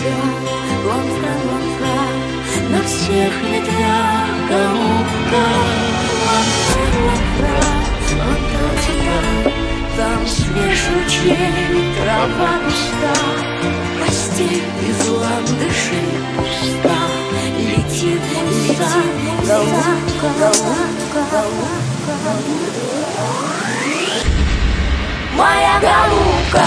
все, Ланфрен, Ланфрен, на всех ветрах голубка. Ланфрен, Ланфрен, Антарктика, там свеж лучей, трава густа, постель из ландыши пуста. Летит муса, голубка, голубка, голубка, моя голубка.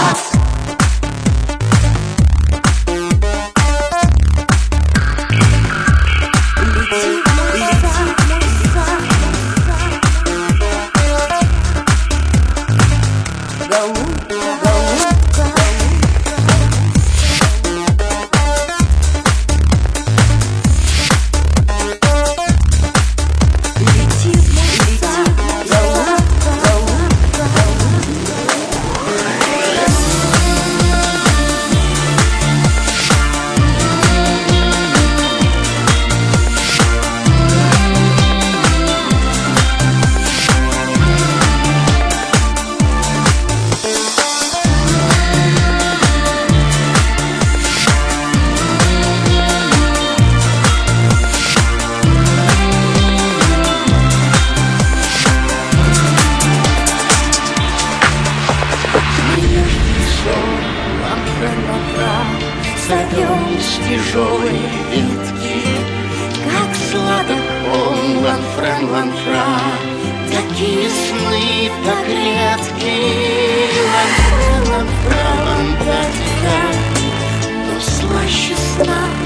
Сорвешь тяжелые ветки, как сладок он, Ланфрен, Ланфрен. Такие сны так редки, Ланфрен, Ланфрен, Антарктика, но слаще сна